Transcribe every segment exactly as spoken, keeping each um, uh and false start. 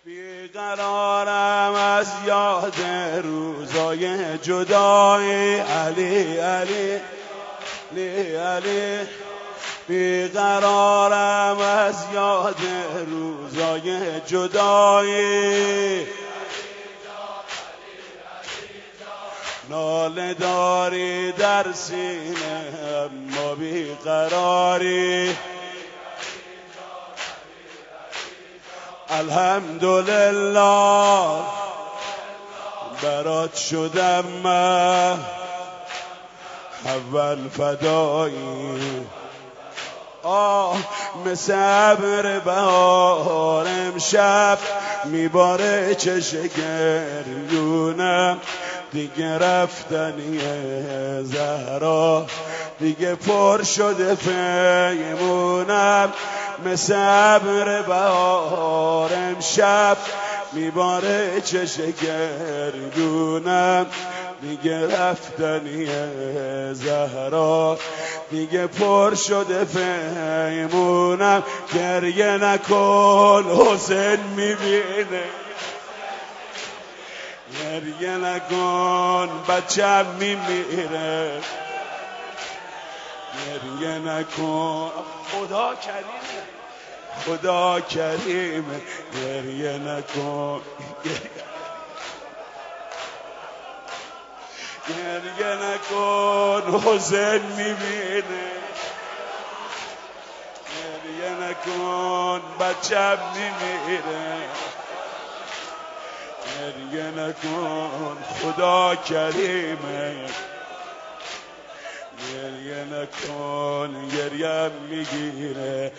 بیقرارم از یاد روزای جدایی، علی علی علی علی. بیقرارم از یاد روزای جدایی، ناله داری در سینه اما بیقراری. الحمدلله برات شدم من اول فدایی. آه مثل ابر بهار امشب میباره چش گریونم، دیگه رفتنیه زهرا دیگه پر شده پیمونم. مثل ابر بهار امشب میباره چش گریونم، دیگه رفتنیه زهرا دیگه پر شده پیمونم. گریه نکن حسین میبینه، گریه نکن بچم میمیره، گریه نکن خدا کریمه خدا کریمه. گریه نکن گریه نکن حسین میبینه، گریه نکن بچم میمیره، گریه نکن خدا کریمه. گریه نکن گریم میگیره،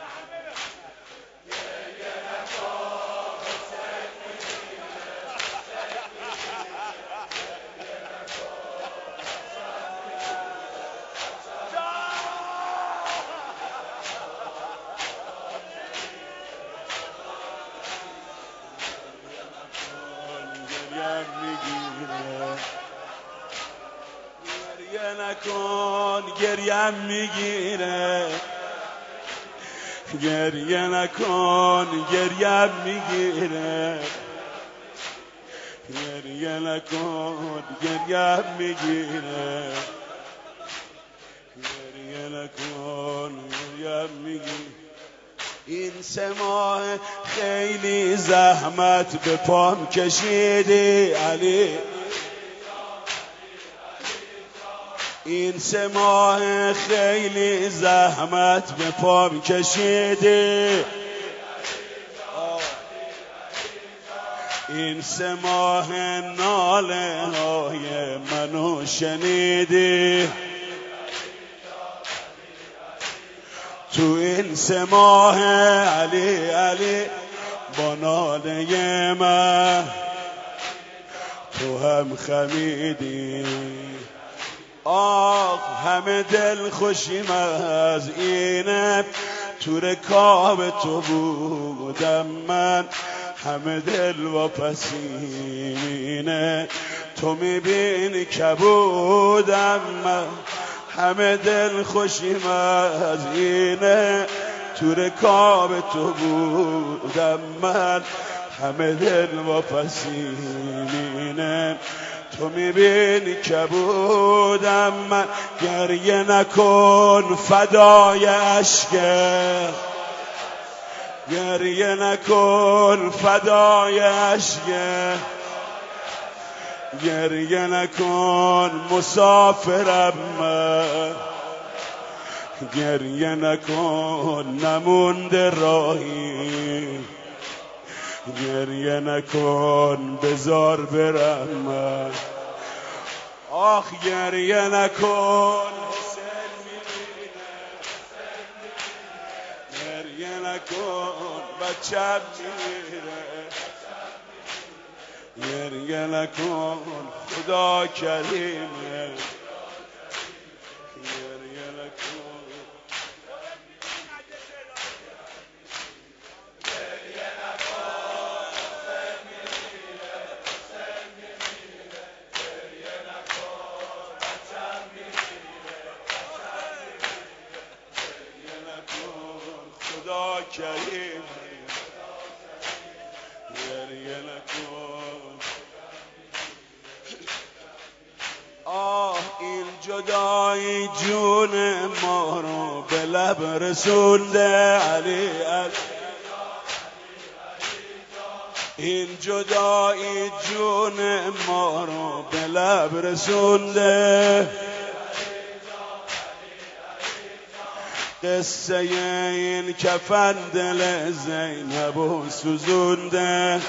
گریه نکن گریم میگیره، گریه نکن گریم میگیره، گریه نکن گریم میگیره، گریه نکن گریم میگیره. این سه ماه خیلی زحمت به پام کشیدی علی، این سه ماه خیلی زحمت به پام کشیدی، این سه ماه ناله های منو شنیدی، تو این سه ماه علی علی با ناله من تو هم خمیدی. آه همه دل خوشیم از اینه تو رکاب تو بودم من، همه دل واپسینه تو میبینی کبودم من، همه دل خوشیم از اینه تو رکاب تو بودم من، همه دل واپسینه تو میبینی کبودم من. گریه نکن فدای عشقه، گریه نکن فدای عشقه، گریه نکن مسافرم من، گریه نکن نمونده راهی، گریه نکن بذار برم من. آخ گریه نکن حسین میبینه، گریه نکن بچم میمیره، گریه نکن خدا کریمه، گریه نکن. خدا کریم گریه نکن. آه این جدایی جون ما رو به لب رسونده علی علی. این جدایی جون ما رو به لب رسونده. قصه این کفن دل زینب و سوزونده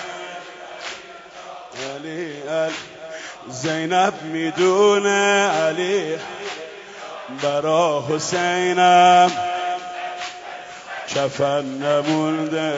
علی علی. زینب میدونه علی برا حسینم کفن نمونده.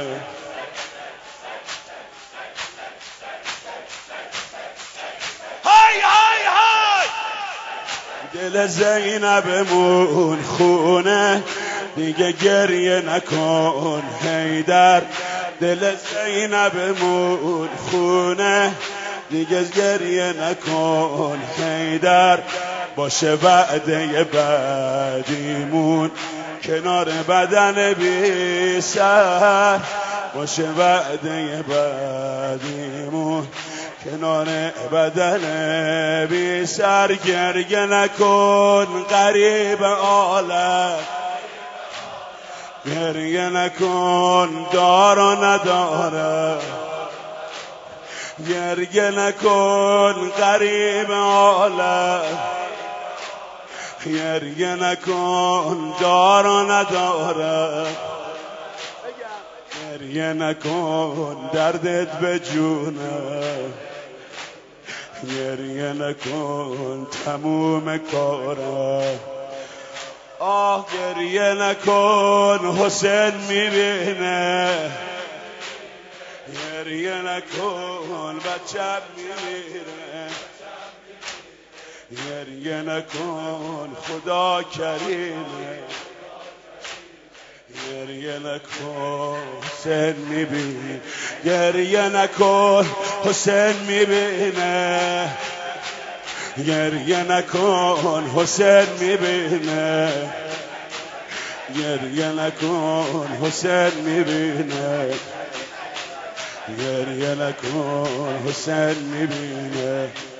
های های های دل زینبمون خونه دیگه گریه نکن حیدر. دل زینبمون خونه دیگه گریه نکن حیدر. باشه وعده بعدیمون کنار بدن بی سر. باشه وعده بعدیمون کنار بدن بی سر. گریه نکن غریب عالم. گریه نکن دار و نداره. گریه نکن غریب عالم. گریه نکن دار و نداره. گریه نکن دردت به جونه. گریه نکن تموم کاره. آه گریه نکن حسین میبینه. گریه نکن بچم میمیره. گریه نکن خدا کریمه. گریه نکن حسین میبینه. گریه نکن حسین میبینه. گریه نکن حسین میبینه. گریه نکن حسین میبینه. گریه نکن حسین میبینه.